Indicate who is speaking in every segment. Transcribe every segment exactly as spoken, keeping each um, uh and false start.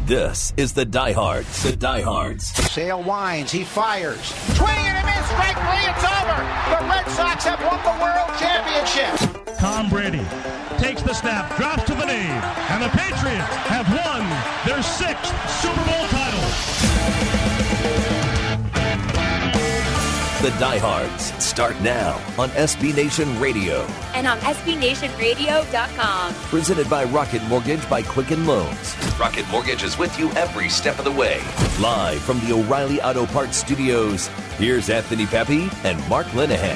Speaker 1: This is the Diehards. The Diehards.
Speaker 2: Sale winds. He fires.
Speaker 3: Swing and a miss. Strike three. It's over. The Red Sox have won the World Championship.
Speaker 4: Tom Brady takes the snap, drops to the knee, and the Patriots have won their sixth Super Bowl title.
Speaker 1: The Diehards start now on S B Nation Radio.
Speaker 5: And on S B Nation Radio dot com.
Speaker 1: Presented by Rocket Mortgage by Quicken Loans. Rocket Mortgage is with you every step of the way. Live from the O'Reilly Auto Parts Studios, here's Anthony Pepe and Mark Linehan.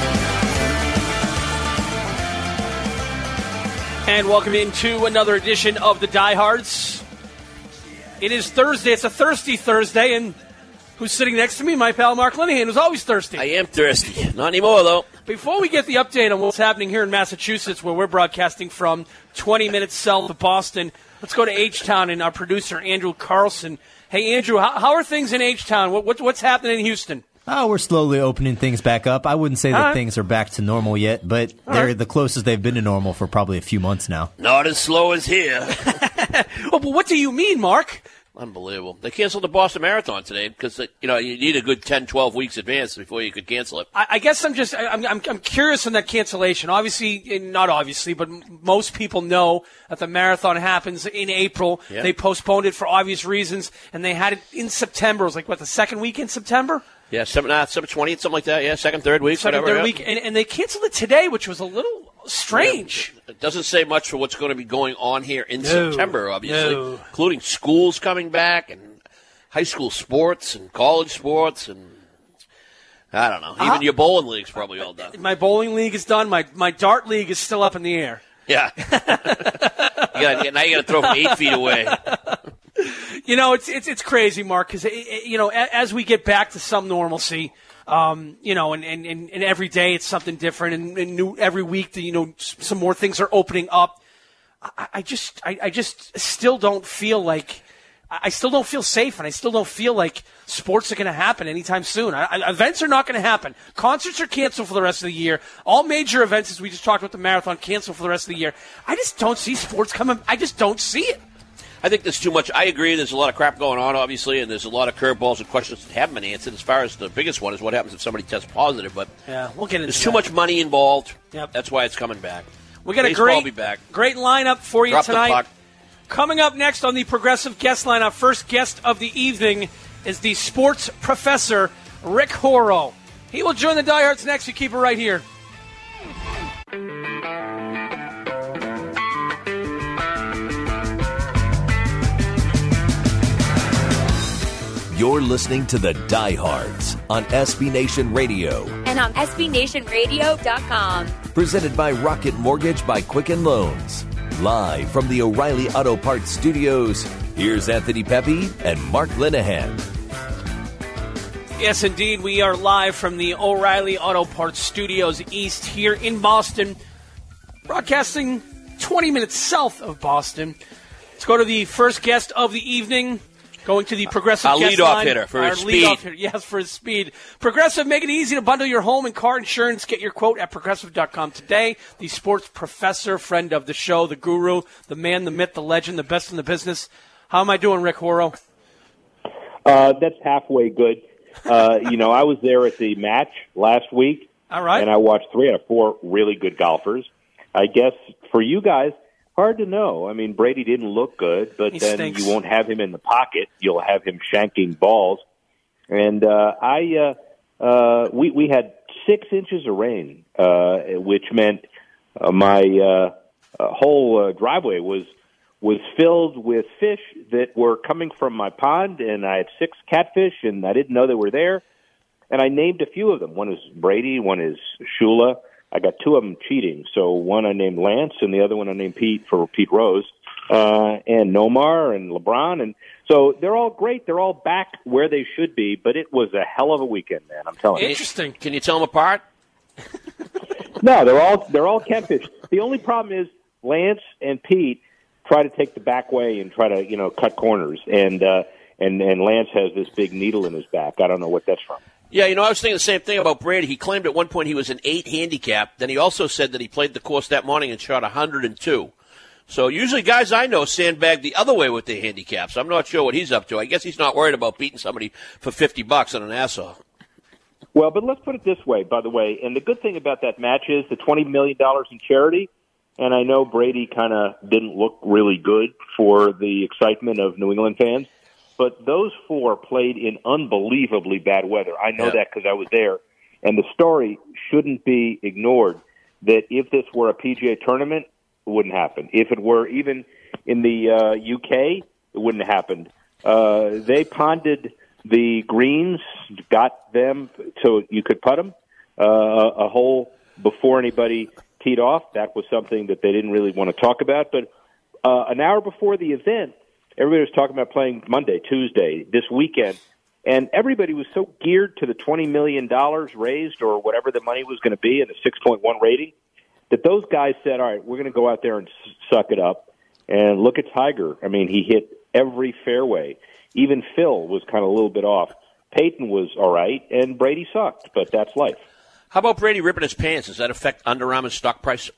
Speaker 6: And welcome into another edition of the Diehards. It is Thursday. It's a thirsty Thursday, and who's sitting next to me? My pal Mark Linehan, who's always thirsty.
Speaker 7: I am thirsty. Not anymore, though.
Speaker 6: Before we get the update on what's happening here in Massachusetts, where we're broadcasting from twenty minutes south of Boston, let's go to H-Town and our producer, Andrew Carlson. Hey, Andrew, how, how are things in H-Town? What, what, what's happening in Houston?
Speaker 8: Oh, we're slowly opening things back up. I wouldn't say that
Speaker 6: right.
Speaker 8: things are back to normal yet, but
Speaker 6: All
Speaker 8: they're
Speaker 6: right.
Speaker 8: the closest they've been to normal for probably a few months now.
Speaker 7: Not as slow as here.
Speaker 6: Oh, but what do you mean, Mark?
Speaker 7: Unbelievable. They canceled the Boston Marathon today because, you know, you need a good ten, twelve weeks advance before you could cancel it.
Speaker 6: I, I guess I'm just I'm, I'm I'm curious on that cancellation. Obviously, not obviously, but most people know that the marathon happens in April.
Speaker 7: Yeah.
Speaker 6: They postponed it for obvious reasons, and they had it in September. It was like, what, the second week in September?
Speaker 7: Yeah, seven, nah, seven twentieth, something like that. Yeah, second, third week,
Speaker 6: Second,
Speaker 7: whatever.
Speaker 6: third
Speaker 7: yeah.
Speaker 6: week, and, and they canceled it today, which was a little strange.
Speaker 7: Yeah. It doesn't say much for what's going to be going on here in
Speaker 6: No.
Speaker 7: September, obviously,
Speaker 6: No.
Speaker 7: including schools coming back and high school sports and college sports and I don't know. Even
Speaker 6: Uh,
Speaker 7: your bowling league's probably all done.
Speaker 6: My bowling league is done. My my dart league is still up in the air.
Speaker 7: Yeah. you gotta, now you got to throw from eight feet away.
Speaker 6: You know, it's it's it's crazy, Mark, because, you know, as we get back to some normalcy, um, you know, and, and, and, and every day it's something different, and, and new every week, you know, some more things are opening up. I, I just I, I just still don't feel like I still don't feel safe, and I still don't feel like sports are going to happen anytime soon. I, I, events are not going to happen. Concerts are canceled for the rest of the year. All major events, as we just talked about the marathon, canceled for the rest of the year. I just don't see sports coming. I just don't see it.
Speaker 7: I think there's too much. I agree. There's a lot of crap going on, obviously, and there's a lot of curveballs and questions that haven't been answered. As far as the biggest one is what happens if somebody tests positive. But
Speaker 6: Yeah, we'll get into
Speaker 7: there's
Speaker 6: that.
Speaker 7: too much money involved.
Speaker 6: Yep.
Speaker 7: That's why it's coming back.
Speaker 6: We got a
Speaker 7: Baseball
Speaker 6: great,
Speaker 7: will be back.
Speaker 6: great lineup for you
Speaker 7: Drop the
Speaker 6: tonight.
Speaker 7: puck.
Speaker 6: Coming up next on the Progressive Guest Lineup, first guest of the evening is the sports professor, Rick Horrow. He will join the Diehards next. You keep it right here.
Speaker 1: You're listening to the Diehards on S B Nation Radio.
Speaker 5: And on S B Nation Radio dot com.
Speaker 1: Presented by Rocket Mortgage by Quicken Loans. Live from the O'Reilly Auto Parts Studios, here's Anthony Pepe and Mark Linehan.
Speaker 6: Yes, indeed. We are live from the O'Reilly Auto Parts Studios East here in Boston, broadcasting twenty minutes south of Boston. Let's go to the first guest of the evening. Going to the Progressive
Speaker 7: Our
Speaker 6: guest
Speaker 7: leadoff
Speaker 6: line.
Speaker 7: hitter for
Speaker 6: Our
Speaker 7: his speed.
Speaker 6: leadoff hitter, yes, for his speed. Progressive, make it easy to bundle your home and car insurance. Get your quote at Progressive dot com today. The sports professor, friend of the show, the guru, the man, the myth, the legend, the best in the business. How am I doing, Rick Horrow?
Speaker 9: Uh, that's halfway good. Uh, you know, I was there at the match last week.
Speaker 6: All right.
Speaker 9: And I watched three out of four really good golfers. I guess for you guys, hard to know. I mean, Brady didn't look good, but
Speaker 6: He
Speaker 9: then
Speaker 6: stinks.
Speaker 9: you won't have him in the pocket. You'll have him shanking balls. And uh, I, uh, uh, we we had six inches of rain, uh, which meant uh, my uh, uh, whole uh, driveway was was filled with fish that were coming from my pond, and I had six catfish, and I didn't know they were there. And I named a few of them. One is Brady, one is Shula. I got two of them cheating. So one I named Lance, and the other one I named Pete for Pete Rose, uh, and Nomar and LeBron. And so they're all great. They're all back where they should be, but it was a hell of a weekend, man. I'm telling you.
Speaker 6: Interesting.
Speaker 7: Can you tell them apart?
Speaker 9: No, they're all they're all catfish. The only problem is Lance and Pete try to take the back way and try to you know cut corners, and uh, and and Lance has this big needle in his back. I don't know what that's from.
Speaker 7: Yeah, you know, I was thinking the same thing about Brady. He claimed at one point he was an eight handicap. Then he also said that he played the course that morning and shot one hundred two, So usually guys I know sandbag the other way with their handicaps. I'm not sure what he's up to. I guess he's not worried about beating somebody for fifty bucks on an Nassau.
Speaker 9: Well, but let's put it this way, by the way, and the good thing about that match is the twenty million dollars in charity, and I know Brady kind of didn't look really good for the excitement of New England fans, but those four played in unbelievably bad weather. I know
Speaker 7: yeah.
Speaker 9: that because I was there, and the story shouldn't be ignored that if this were a P G A tournament, it wouldn't happen. If it were even in the uh, U K, it wouldn't have happened. Uh, they ponded the greens, got them so you could putt them uh, a hole before anybody teed off. That was something that they didn't really want to talk about. But uh, an hour before the event, everybody was talking about playing Monday, Tuesday, this weekend. And everybody was so geared to the twenty million dollars raised or whatever the money was going to be and the six point one rating that those guys said, all right, we're going to go out there and suck it up. And look at Tiger. I mean, he hit every fairway. Even Phil was kind of a little bit off. Peyton was all right, and Brady sucked, but that's life.
Speaker 7: How about Brady ripping his pants? Does that affect Under Armour's stock price?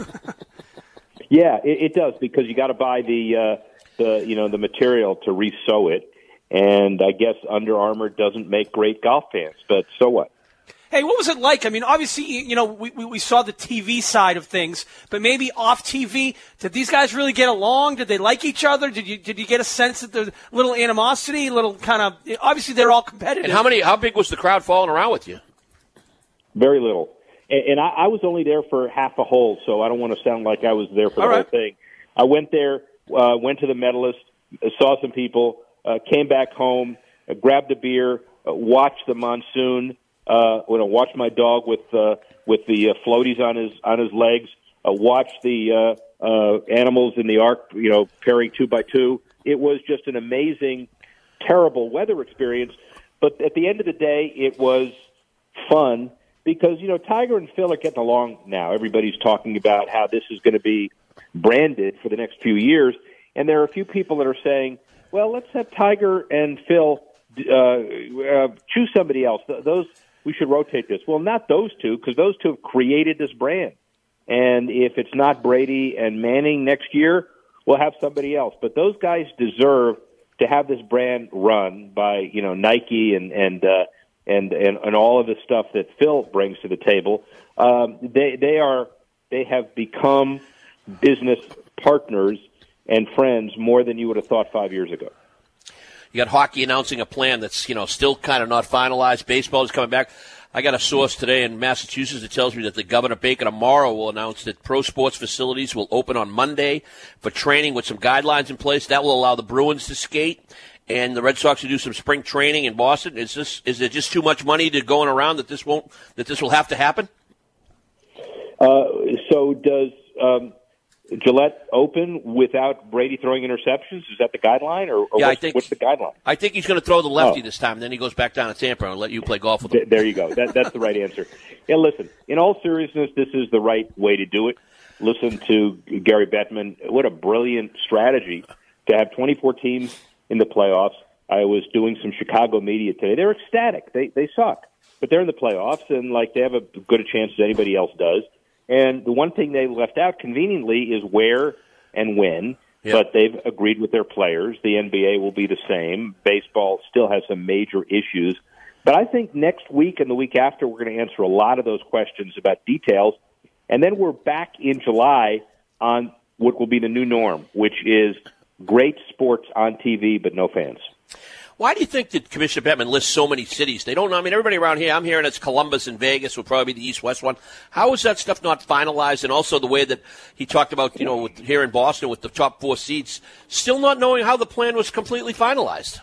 Speaker 9: Yeah, it, it does, because you got to buy the, uh, the, you know, the material to re-sew it. And I guess Under Armour doesn't make great golf pants, but so what?
Speaker 6: Hey, what was it like? I mean, obviously, you know, we, we, we saw the T V side of things, but maybe off T V, did these guys really get along? Did they like each other? Did you did you get a sense that there's a little animosity, a little kind of, obviously they're all competitive.
Speaker 7: And how many? How big was the crowd following around with you?
Speaker 9: Very little. And, and I, I was only there for half a hole, so I don't want to sound like I was there for the
Speaker 6: all
Speaker 9: whole
Speaker 6: right.
Speaker 9: thing. I went there, uh, went to the medalist, uh, saw some people, uh, came back home, uh, grabbed a beer, uh, watched the monsoon. Uh, when I watched my dog with uh, with the uh, floaties on his on his legs, uh, watched the uh, uh, animals in the ark, you know, pairing two by two. It was just an amazing, terrible weather experience. But at the end of the day, it was fun because you know Tiger and Phil are getting along now. Everybody's talking about how this is going to be branded for the next few years, and there are a few people that are saying, "Well, let's have Tiger and Phil uh, uh, choose somebody else." Th- those We should rotate this. Well, not those two, because those two have created this brand. And if it's not Brady and Manning next year, we'll have somebody else. But those guys deserve to have this brand run by, you know, Nike and and uh, and, and and all of the stuff that Phil brings to the table. Um, they they are they have become business partners and friends more than you would have thought five years ago.
Speaker 7: You got hockey announcing a plan that's, you know, still kind of not finalized. Baseball is coming back. I got a source today in Massachusetts that tells me that the Governor Baker tomorrow will announce that pro sports facilities will open on Monday for training with some guidelines in place. That will allow the Bruins to skate and the Red Sox to do some spring training in Boston. Is this is there just too much money to going around that this won't that this will have to happen?
Speaker 9: Uh, so does um, Gillette open without Brady throwing interceptions? Is that the guideline, or, or
Speaker 7: yeah,
Speaker 9: what's,
Speaker 7: I think,
Speaker 9: what's the guideline?
Speaker 7: I think he's going to throw the lefty
Speaker 9: oh.
Speaker 7: this time, and then he goes back down to Tampa and let you play golf with him.
Speaker 9: There you go. That, that's the right answer. Yeah, listen, in all seriousness, this is the right way to do it. Listen to Gary Bettman. What a brilliant strategy to have twenty-four teams in the playoffs. I was doing some Chicago media today. They're ecstatic. They they suck, but they're in the playoffs, and like they have as good a chance as anybody else does. And the one thing they left out conveniently is where and when, yep. But they've agreed with their players. The N B A will be the same. Baseball still has some major issues. But I think next week and the week after, we're going to answer a lot of those questions about details. And then we're back in July on what will be the new norm, which is great sports on T V but no fans.
Speaker 7: Why do you think that Commissioner Bettman lists so many cities? They don't. I mean, everybody around here, I'm hearing it's Columbus and Vegas will probably be the East-West one. How is that stuff not finalized? And also the way that he talked about, you know, with, here in Boston with the top four seats, still not knowing how the plan was completely finalized.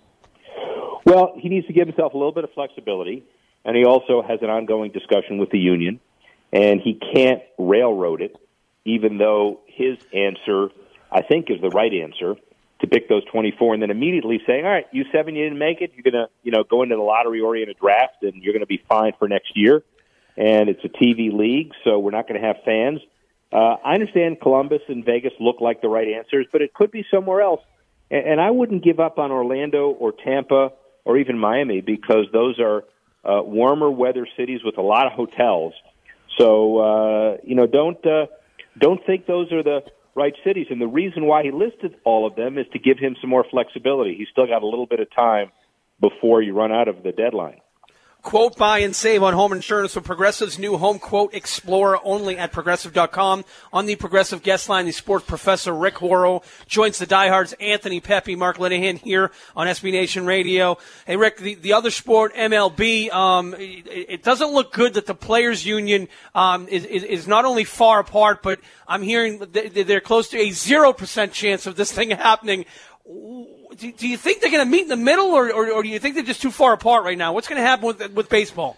Speaker 9: Well, he needs to give himself a little bit of flexibility, and he also has an ongoing discussion with the union, and he can't railroad it, even though his answer, I think, is the right answer, to pick those twenty-four and then immediately saying, all right, you seven, you didn't make it. You're going to, you know, go into the lottery-oriented draft, and you're going to be fine for next year. And it's a T V league, so we're not going to have fans. Uh, I understand Columbus and Vegas look like the right answers, but it could be somewhere else. And, and I wouldn't give up on Orlando or Tampa or even Miami because those are uh, warmer weather cities with a lot of hotels. So, uh, you know, don't uh, don't think those are the right cities. And the reason why he listed all of them is to give him some more flexibility. He's still got a little bit of time before you run out of the deadline.
Speaker 6: Quote, buy, and save on home insurance with Progressive's new Home Quote Explorer, only at Progressive dot com. On the Progressive guest line, the sports professor Rick Horrow joins the diehards Anthony Pepe, Mark Linehan here on S B Nation Radio. Hey, Rick, the, the other sport, M L B, um, it, it doesn't look good that the Players Union um, is, is, is not only far apart, but I'm hearing that they're close to a zero percent chance of this thing happening. Do, do you think they're going to meet in the middle, or, or, or do you think they're just too far apart right now? What's going to happen with with baseball?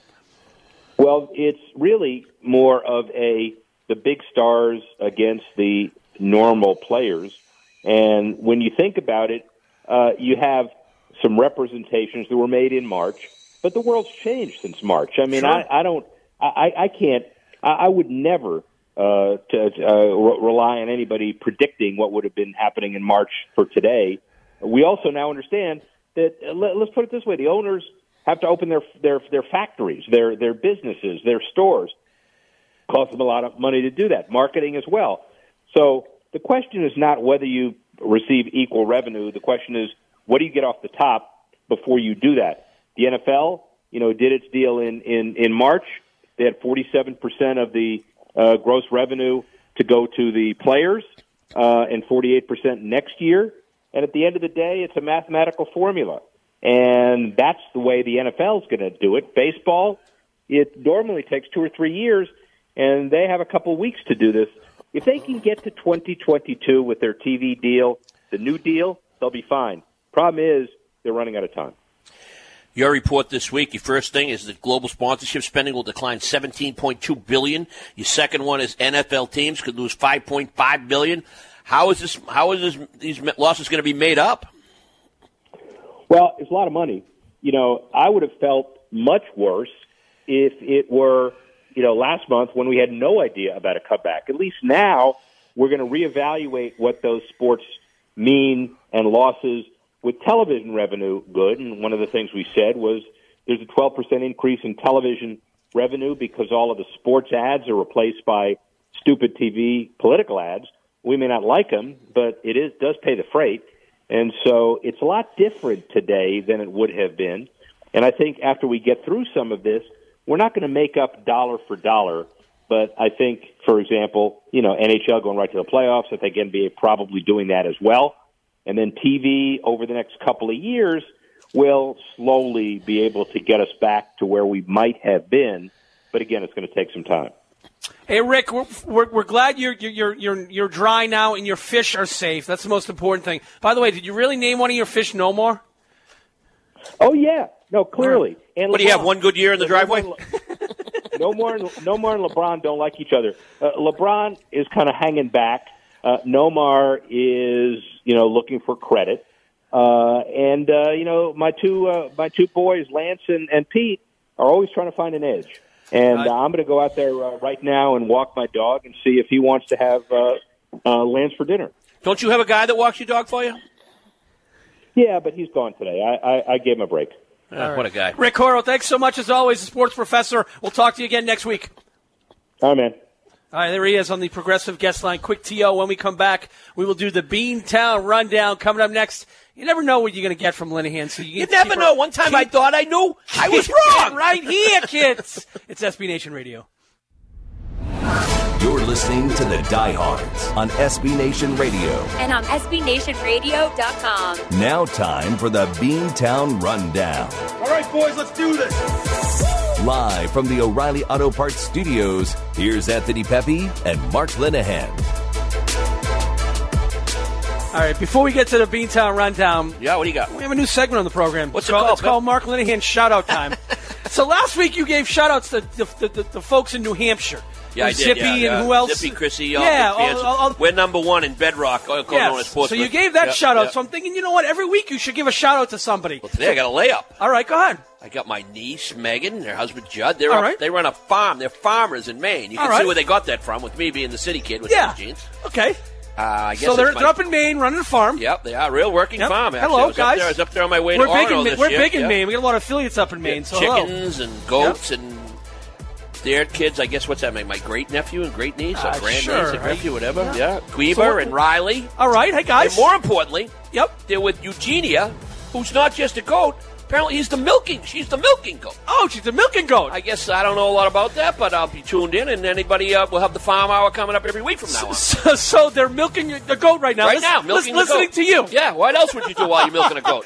Speaker 9: Well, it's really more of a the big stars against the normal players. And when you think about it, uh, you have some representations that were made in March, but the world's changed since March. I mean,
Speaker 6: Sure.
Speaker 9: I, I don't, I, I can't, I, I would never uh, to, uh, re- rely on anybody predicting what would have been happening in March for today. We also now understand that, uh, let, let's put it this way, the owners have to open their their their factories, their their businesses, their stores. Costs them a lot of money to do that. Marketing as well. So the question is not whether you receive equal revenue. The question is, what do you get off the top before you do that? The N F L, you know, did its deal in, in, in March. They had forty-seven percent of the uh, gross revenue to go to the players uh, and forty-eight percent next year. And at the end of the day, it's a mathematical formula. And that's the way the N F L is going to do it. Baseball, it normally takes two or three years, and they have a couple of weeks to do this. If they can get to twenty twenty-two with their T V deal, the new deal, they'll be fine. Problem is, they're running out of time.
Speaker 7: Your report this week, your first thing is that global sponsorship spending will decline seventeen point two billion dollars. Your second one is N F L teams could lose five point five billion dollars. How is this? How is this, these losses going to be made up?
Speaker 9: Well, it's a lot of money. You know, I would have felt much worse if it were, you know, last month when we had no idea about a comeback. At least now we're going to reevaluate what those sports mean and losses with television revenue good. And one of the things we said was there's a twelve percent increase in television revenue because all of the sports ads are replaced by stupid T V political ads. We may not like them, but it is does pay the freight. And so it's a lot different today than it would have been. And I think after we get through some of this, we're not going to make up dollar for dollar. But I think, for example, you know, N H L going right to the playoffs. I think N B A probably doing that as well. And then T V over the next couple of years will slowly be able to get us back to where we might have been. But again, it's going to take some time.
Speaker 6: Hey, Rick, we're, we're, we're glad you're, you're, you're, you're dry now and your fish are safe. That's the most important thing. By the way, did you really name one of your fish No More?
Speaker 9: Oh, yeah. No, clearly. And
Speaker 7: What, do you have one good year in the driveway?
Speaker 9: No more, no more and LeBron don't like each other. Uh, LeBron is kind of hanging back. Uh, Nomar is, you know, looking for credit. Uh, and, uh, you know, my two uh, my two boys, Lance and, and Pete, are always trying to find an edge. And uh, I'm going to go out there uh, right now and walk my dog and see if he wants to have uh, uh, Lance for dinner.
Speaker 7: Don't you have a guy that walks your dog for you?
Speaker 9: Yeah, but he's gone today. I, I, I gave him a break.
Speaker 7: Uh, right. What a guy.
Speaker 6: Rick Horrow, thanks so much as always, the sports professor. We'll talk to you again next week.
Speaker 9: All right, man.
Speaker 6: All right, there he is on the Progressive guest line. Quick T O. When we come back, we will do the Beantown Rundown. Coming up next, you never know what you're going to get from Linehan. So you,
Speaker 7: you never know. One time keep, I thought I knew. I was wrong.
Speaker 6: Right here, kids. It's S B Nation Radio.
Speaker 1: You're listening to the Diehards on S B Nation Radio.
Speaker 5: And on S B Nation Radio dot com.
Speaker 1: Now time for the Beantown Rundown.
Speaker 4: All right, boys, let's do this.
Speaker 1: Live from the O'Reilly Auto Parts Studios, here's Anthony Pepe and Mark Linehan.
Speaker 6: All right, before we get to the Beantown Rundown,
Speaker 7: yeah, what do you got?
Speaker 6: We have a new segment on the program.
Speaker 7: What's
Speaker 6: it's
Speaker 7: it
Speaker 6: called?
Speaker 7: called?
Speaker 6: It's called Mark Linehan Shout-Out Time. So last week you gave shout-outs to the, the, the, the folks in New Hampshire.
Speaker 7: Yeah, I did.
Speaker 6: Zippy
Speaker 7: yeah,
Speaker 6: and
Speaker 7: yeah.
Speaker 6: who else?
Speaker 7: Zippy, Chrissy, all
Speaker 6: yeah,
Speaker 7: big fans.
Speaker 6: all, all,
Speaker 7: We're number one in Bedrock, yes. known as Portsmouth.
Speaker 6: So you gave that
Speaker 7: yeah,
Speaker 6: shout-out.
Speaker 7: Yeah.
Speaker 6: So I'm thinking, you know what? Every week you should give a shout-out to somebody.
Speaker 7: Well, today I got a layup.
Speaker 6: All right, go ahead.
Speaker 7: I got my niece, Megan, their husband, Judd. They're
Speaker 6: all
Speaker 7: up,
Speaker 6: right.
Speaker 7: They run a farm. They're farmers in Maine. You can
Speaker 6: all
Speaker 7: see
Speaker 6: right.
Speaker 7: where they got that from, with me being the city kid with
Speaker 6: yeah.
Speaker 7: those jeans.
Speaker 6: Okay.
Speaker 7: Uh, I guess
Speaker 6: so they're,
Speaker 7: my,
Speaker 6: they're up in Maine running a farm.
Speaker 7: Yep, they are. Real working
Speaker 6: yep.
Speaker 7: farm, actually.
Speaker 6: Hello,
Speaker 7: I was
Speaker 6: guys.
Speaker 7: Up there, I was up there on my way
Speaker 6: we're
Speaker 7: to
Speaker 6: big
Speaker 7: Orono
Speaker 6: in,
Speaker 7: this
Speaker 6: We're
Speaker 7: year.
Speaker 6: big in
Speaker 7: yep.
Speaker 6: Maine. We got a lot of affiliates up in Maine.
Speaker 7: Yeah,
Speaker 6: so
Speaker 7: chickens
Speaker 6: hello.
Speaker 7: and goats
Speaker 6: yep.
Speaker 7: and their kids, I guess, what's that, my, my great-nephew and great-niece,
Speaker 6: Uh,
Speaker 7: or grand-niece
Speaker 6: sure,
Speaker 7: and
Speaker 6: right?
Speaker 7: nephew, whatever,
Speaker 6: Yeah.
Speaker 7: yeah. Guiber
Speaker 6: So-
Speaker 7: and Riley.
Speaker 6: All right, hey, guys.
Speaker 7: And more importantly,
Speaker 6: Yep.
Speaker 7: they're with Eugenia, who's not just a goat. Apparently, he's the milking. She's the milking goat.
Speaker 6: Oh, she's the milking goat.
Speaker 7: I guess I don't know a lot about that, but I'll be tuned in, and anybody uh, will have the farm hour coming up every week from now on.
Speaker 6: So, so they're milking the goat right now.
Speaker 7: Right
Speaker 6: Listen-
Speaker 7: now, milking the
Speaker 6: listening
Speaker 7: goat.
Speaker 6: to you.
Speaker 7: Yeah, what else would you do while you're milking a goat?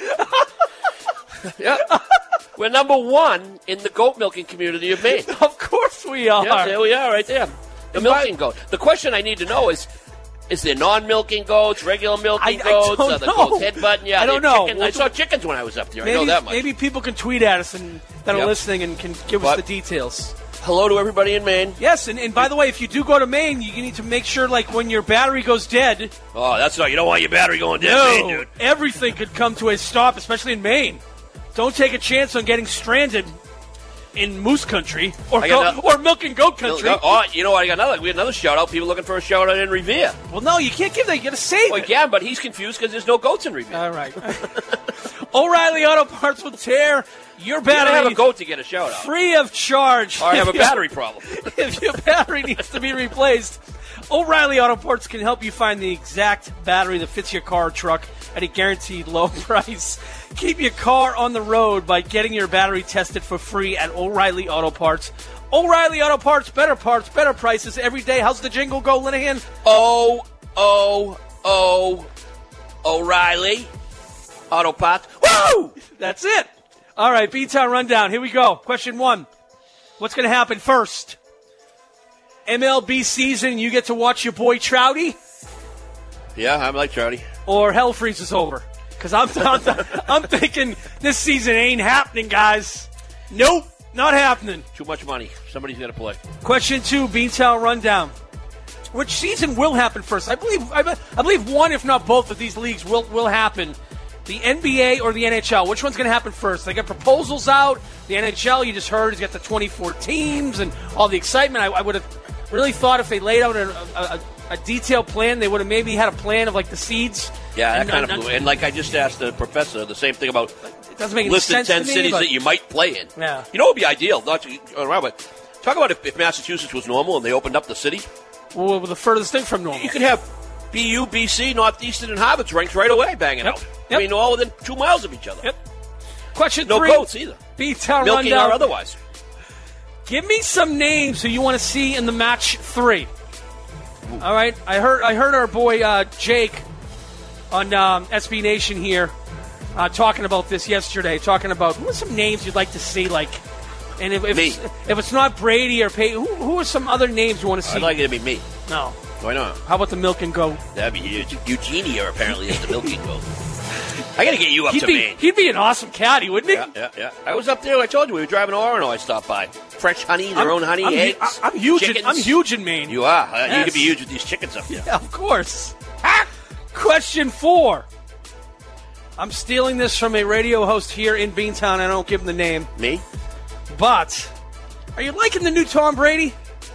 Speaker 7: Yeah. We're number one in the goat milking community of Maine.
Speaker 6: Of course we are.
Speaker 7: Yeah, there we are, right there. The milking goat. The question I need to know is, is there non-milking goats, regular milking
Speaker 6: I- I
Speaker 7: goats?
Speaker 6: don't
Speaker 7: Are the
Speaker 6: know.
Speaker 7: goats headbutting? Yeah,
Speaker 6: I don't
Speaker 7: they're
Speaker 6: know.
Speaker 7: chicken-
Speaker 6: We'll
Speaker 7: I saw
Speaker 6: do-
Speaker 7: chickens when I was up there.
Speaker 6: Maybe,
Speaker 7: I know that much.
Speaker 6: maybe people can tweet at us and that
Speaker 7: Yep.
Speaker 6: are listening and can give
Speaker 7: But-
Speaker 6: us the details.
Speaker 7: Hello to everybody in Maine.
Speaker 6: Yes, and, and by the way, if you do go to Maine, you need to make sure, like, when your battery goes dead,
Speaker 7: Oh, that's not. You don't want your battery going dead,
Speaker 6: no,
Speaker 7: Maine, dude.
Speaker 6: everything could come to a stop, especially in Maine. Don't take a chance on getting stranded in moose country or
Speaker 7: I
Speaker 6: go,
Speaker 7: got no-
Speaker 6: or milk and goat country.
Speaker 7: Oh, you know what? I got another. We had another shout out. People looking for a shout out in Revere.
Speaker 6: Well, no, you can't give that. You got to save
Speaker 7: Well,
Speaker 6: it.
Speaker 7: you can, but he's confused because there's no goats in Revere.
Speaker 6: All right. O'Reilly Auto Parts will tear your
Speaker 7: You gotta
Speaker 6: battery
Speaker 7: have a goat to get a shout out.
Speaker 6: free of charge.
Speaker 7: Or I have a
Speaker 6: If your-
Speaker 7: battery problem.
Speaker 6: If your battery needs to be replaced, O'Reilly Auto Parts can help you find the exact battery that fits your car or truck at a guaranteed low price. Keep your car on the road by getting your battery tested for free at O'Reilly Auto Parts. O'Reilly Auto Parts, better parts, better prices every day. How's the jingle go, Linehan?
Speaker 7: Oh, oh, oh, O'Reilly Auto Parts. Woo!
Speaker 6: That's it. All right, B-Town Rundown. Here we go. Question one. What's going to happen first? M L B season, you get to watch your boy Trouty,
Speaker 7: Yeah, I'm like Charlie.
Speaker 6: or hell freezes over? Because I'm, I'm, I'm thinking this season ain't happening, guys. Nope, not happening.
Speaker 7: Too much money. Somebody's got to play.
Speaker 6: Question two, B-Town Rundown. Which season will happen first? I believe I, be- I believe one, if not both, of these leagues will, will happen. The N B A or the N H L? Which one's going to happen first? They got proposals out. The N H L, you just heard, has got the twenty-four teams and all the excitement. I, I would have really thought if they laid out a, a, a detailed plan, they would have maybe had a plan of like the seeds.
Speaker 7: Yeah, that
Speaker 6: and,
Speaker 7: kind
Speaker 6: and,
Speaker 7: of blew. And like I just asked the professor, the same thing about
Speaker 6: It doesn't make any
Speaker 7: listed
Speaker 6: sense
Speaker 7: ten
Speaker 6: to me,
Speaker 7: cities
Speaker 6: but-
Speaker 7: that you might play in.
Speaker 6: Yeah.
Speaker 7: You know what would be ideal? Not to go around, but talk about if, if Massachusetts was normal and they opened up the city.
Speaker 6: Well, the furthest thing from normal.
Speaker 7: You could have B U, B C, Northeastern, and Harvard's ranked right away, banging
Speaker 6: Yep.
Speaker 7: out.
Speaker 6: Yep.
Speaker 7: I mean, all within two miles of each other.
Speaker 6: Yep. Question
Speaker 7: No
Speaker 6: three.
Speaker 7: goats either.
Speaker 6: B-Town
Speaker 7: Milking
Speaker 6: Rundown.
Speaker 7: or otherwise.
Speaker 6: Give me some names who you want to see in the match three. All right, I heard I heard our boy uh, Jake on um, S B Nation here uh, talking about this yesterday. Talking about who are some names you'd like to see, like, and if if,
Speaker 7: Me.
Speaker 6: it's, if it's not Brady or Peyton, who, who are some other names you want to see?
Speaker 7: I'd like it to be me.
Speaker 6: No,
Speaker 7: Why not?
Speaker 6: how about the milk and go?
Speaker 7: That'd be huge. Eugenia apparently is the milking goat. I got to get you up
Speaker 6: He'd
Speaker 7: to
Speaker 6: be
Speaker 7: Maine.
Speaker 6: he'd be an awesome caddy, wouldn't he?
Speaker 7: Yeah, yeah, yeah. I was up there. I told you we were driving to Orono. I stopped by. Fresh honey, their
Speaker 6: I'm-
Speaker 7: own honey,
Speaker 6: I'm, hu-
Speaker 7: eggs.
Speaker 6: I'm huge. In,
Speaker 7: chickens.
Speaker 6: I'm huge in Maine.
Speaker 7: You are. Uh, You
Speaker 6: Yes.
Speaker 7: could be huge with these chickens up there.
Speaker 6: Yeah, of course. Question four. I'm stealing this from a radio host here in Beantown. I don't give him the name.
Speaker 7: Me?
Speaker 6: But, are you liking the new Tom Brady?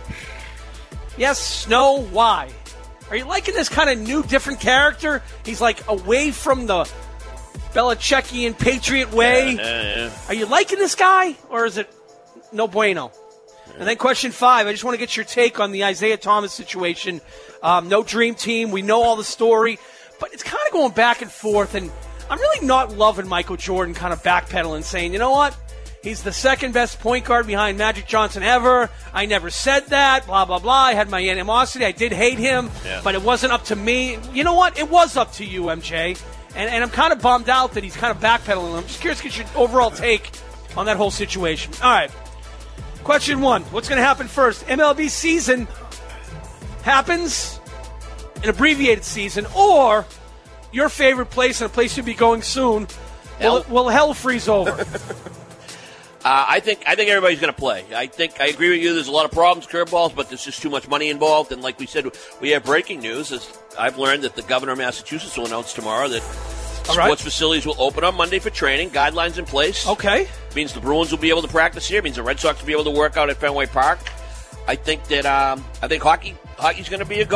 Speaker 6: Yes, no, why? Are you liking this kind of new, different character? He's like away from the Belichickian Patriot way.
Speaker 7: Yeah, yeah.
Speaker 6: Are you liking this guy, or is it no bueno? And then question five, I just want to get your take on the Isaiah Thomas situation. Um, no dream team. We know all the story. But it's kind of going back and forth, and I'm really not loving Michael Jordan kind of backpedaling, saying, you know what? He's the second best point guard behind Magic Johnson ever. I never said that, blah, blah, blah. I had my animosity. I did hate him,
Speaker 7: Yeah.
Speaker 6: but it wasn't up to me. You know what? It was up to you, M J. And, and I'm kind of bummed out that he's kind of backpedaling. I'm just curious to get your overall take on that whole situation. All right. Question one. What's going to happen first? M L B season happens, an abbreviated season, or your favorite place and a place you'll be going soon, will,
Speaker 7: Hell.
Speaker 6: will hell freeze over?
Speaker 7: Uh, I think I think everybody's going to play. I think I agree with you. There's a lot of problems, curveballs, but there's just too much money involved. And like we said, we have breaking news. As I've learned that the governor of Massachusetts will announce tomorrow that
Speaker 6: All right.
Speaker 7: sports facilities will open on Monday for training. Guidelines in place.
Speaker 6: Okay.
Speaker 7: Means the Bruins will be able to practice here. Means the Red Sox will be able to work out at Fenway Park. I think that um, I think hockey hockey's going to be a go.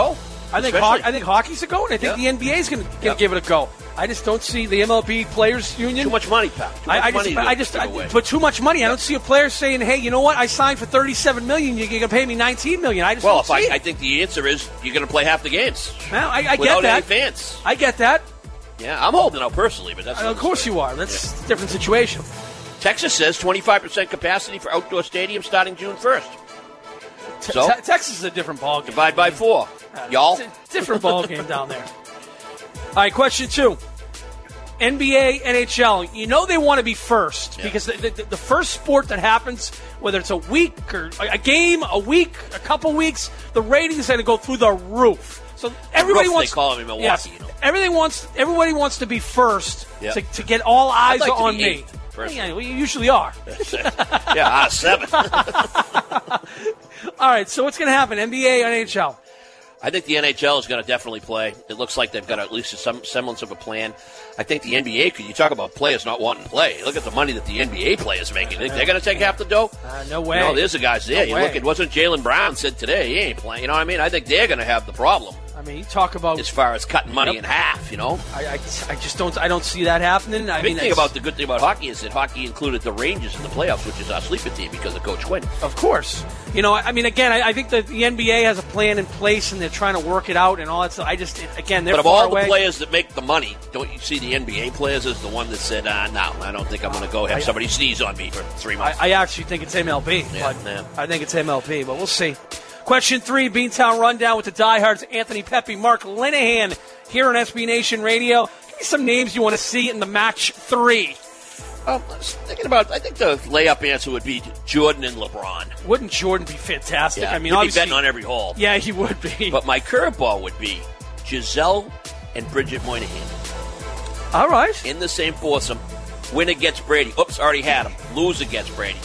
Speaker 6: I think ho- I think hockey's a go, and I think
Speaker 7: Yep.
Speaker 6: the N B A is going to
Speaker 7: Yep.
Speaker 6: give it a go. I just don't see the M L B Players Union.
Speaker 7: Too much money, pal. Too much
Speaker 6: I, I
Speaker 7: money
Speaker 6: just,
Speaker 7: to
Speaker 6: I just,
Speaker 7: give
Speaker 6: I,
Speaker 7: away.
Speaker 6: but too much money. I don't see a player saying, "Hey, you know what? I signed for thirty-seven million. You're going to pay me nineteen million." I just
Speaker 7: well,
Speaker 6: don't
Speaker 7: if
Speaker 6: see
Speaker 7: I,
Speaker 6: it.
Speaker 7: I think the answer is you're going to play half the games.
Speaker 6: Now, I, I get
Speaker 7: without
Speaker 6: that.
Speaker 7: any fans.
Speaker 6: I get that.
Speaker 7: Yeah, I'm holding out personally, but that's
Speaker 6: Uh, of course you are. That's a different situation.
Speaker 7: Texas says twenty-five percent capacity for outdoor stadiums starting June first.
Speaker 6: Te-
Speaker 7: So?
Speaker 6: Te- Texas is a different ballgame.
Speaker 7: Divide by four.
Speaker 6: Uh,
Speaker 7: Y'all?
Speaker 6: It's a different ballgame down there. All right, question two. N B A, N H L, you know they want to be first
Speaker 7: Yeah.
Speaker 6: because the, the, the first sport that happens, whether it's a week or a game, a week, a couple weeks, the ratings are going to go through the roof. So everybody
Speaker 7: roof,
Speaker 6: wants.
Speaker 7: they call it in Milwaukee,
Speaker 6: yes,
Speaker 7: you know.
Speaker 6: Everything wants. Everybody wants to be first
Speaker 7: Yeah.
Speaker 6: to, to get all eyes
Speaker 7: I'd like to
Speaker 6: on
Speaker 7: be
Speaker 6: me.
Speaker 7: eighth, personally.
Speaker 6: Yeah, well, you usually are.
Speaker 7: Yeah, out of seven.
Speaker 6: All right, so what's going to happen? N B A, N H L.
Speaker 7: I think the N H L is going to definitely play. It looks like they've got at least some semblance of a plan. I think the N B A could. You talk about players not wanting to play. Look at the money that the N B A players making. Think they're going to take half the dough?
Speaker 6: Uh, no way.
Speaker 7: No, there's the guys there.
Speaker 6: No
Speaker 7: you
Speaker 6: way.
Speaker 7: look at wasn't Jaylen Brown said today he ain't playing. You know what I mean? I think they're going to have the problem
Speaker 6: I mean, you talk about.
Speaker 7: as far as cutting money
Speaker 6: Yep.
Speaker 7: in half. You know.
Speaker 6: I, I, I just don't. I don't see that happening. I
Speaker 7: The big
Speaker 6: mean,
Speaker 7: thing
Speaker 6: it's-
Speaker 7: about the good thing about hockey is that hockey included the Rangers in the playoffs, which is our sleeper team because of Coach Quinn.
Speaker 6: Of course. You know, I I mean, again, I, I think that the N B A has a plan in place and they're trying to work it out and all that stuff. I just, it, again, they're
Speaker 7: But of
Speaker 6: far
Speaker 7: all
Speaker 6: away.
Speaker 7: the players that make the money, don't you see the N B A players as the one that said, uh, no, I don't think I'm going to go have
Speaker 6: I-
Speaker 7: somebody sneeze on me for three
Speaker 6: I,
Speaker 7: months.
Speaker 6: I actually think it's M L B.
Speaker 7: Yeah,
Speaker 6: but
Speaker 7: yeah.
Speaker 6: I think it's M L B, but we'll see. Question three, Beantown Rundown with the diehards, Anthony Pepe, Mark Linehan here on S B Nation Radio. Give me some names you want to see in the match three.
Speaker 7: Um, I was thinking about, I think the layup answer would be Jordan and LeBron.
Speaker 6: Wouldn't Jordan be fantastic?
Speaker 7: Yeah,
Speaker 6: I mean,
Speaker 7: he'd be
Speaker 6: obviously,
Speaker 7: betting on every hole.
Speaker 6: yeah, he would be.
Speaker 7: But my curveball would be Giselle and Bridget Moynihan
Speaker 6: all right.
Speaker 7: in the same foursome. Winner gets Brady. Oops, already had him. Loser gets Brady.